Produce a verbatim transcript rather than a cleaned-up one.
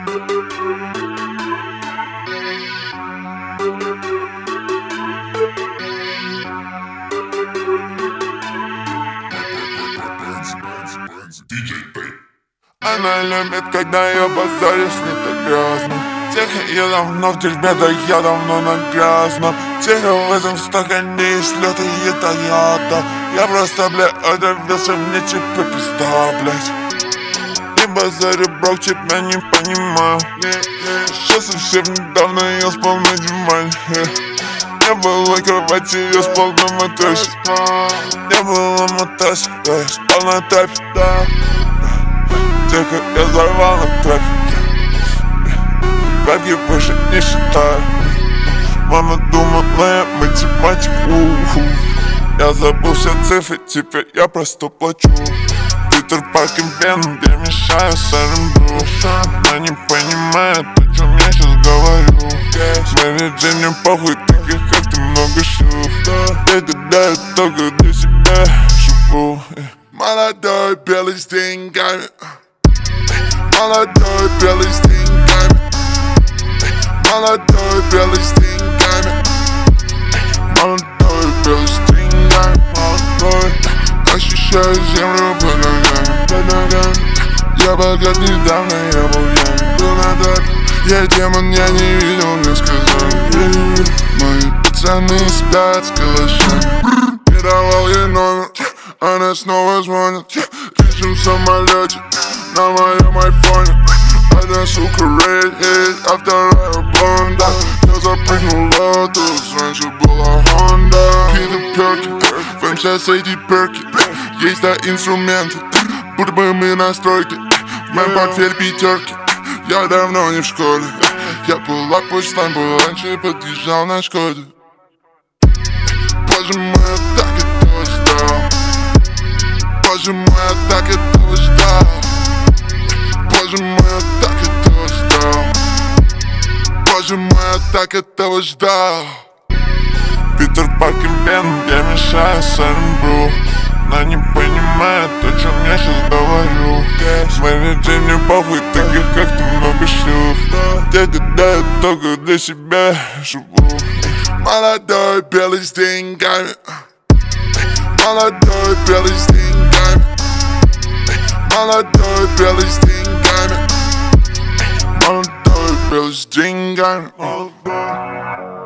Она любит, когда я базарю с ней так грязно. Тихо, я давно в дерьме, да я давно на грязном. Тихо, в этом стакане есть лёд и это яда. Я просто, бля, отравился, мне типа пизда, блядь. Не базарю, брок, тебя не понимаю. Сейчас совсем недавно я спал на диване. Не было кровати, я спал на матрасе. Не было матрасе, да, я спал на тапе, да. Тихо, я взорвал на трафик. Бабки выше не считаю. Мама думала, я математик. У-ху. Я забыл все цифры, теперь я просто плачу. Питер Паркер Веном, я мешаю с РМБ. Она не понимает, о чем я сейчас говорю. Мэри Джейн, мне похуй, таких как ты много шлюх. Я гадаю только для себя живу. Молодой, белый с деньгами. Молодой, белый с деньгами. Молодой, белый с деньгами. Молодой, белый с деньгами. Молодой. Ощущаю землю под ногами, под ногами. Я богат недавно, я был я был на даче. Я демон, я не видел, мне сказали. Мои пацаны спят с калашами. Не давал ей номер, она снова звонит. Летим в самолете на моем айфоне. Одна сука red, а вторая блонда. Я запрыгнул в лотос, раньше была Honda. Питер Перки, фэншес эти перки. Есть да инструменты, будто бы мы на стройке. В моем портфель пятерки, я давно не в школе. Я был опущен, был раньше подъезжал на Шкоде. Боже мой, я так этого ждал. Боже мой, я так этого ждал. Боже мой, я так этого ждал. Боже мой, я так этого ждал. Питер Паркер Веном, я мешаю с РМБ. Она не понимает, о чем я сейчас говорю. Мэри Джейн, мне похуй, таких как ты много шлюх. Я гадаю только для себя живу. Молодой, белый с деньгами. Молодой, белый с деньгами. Молодой, белый с деньгами. Молодой, белый с деньгами.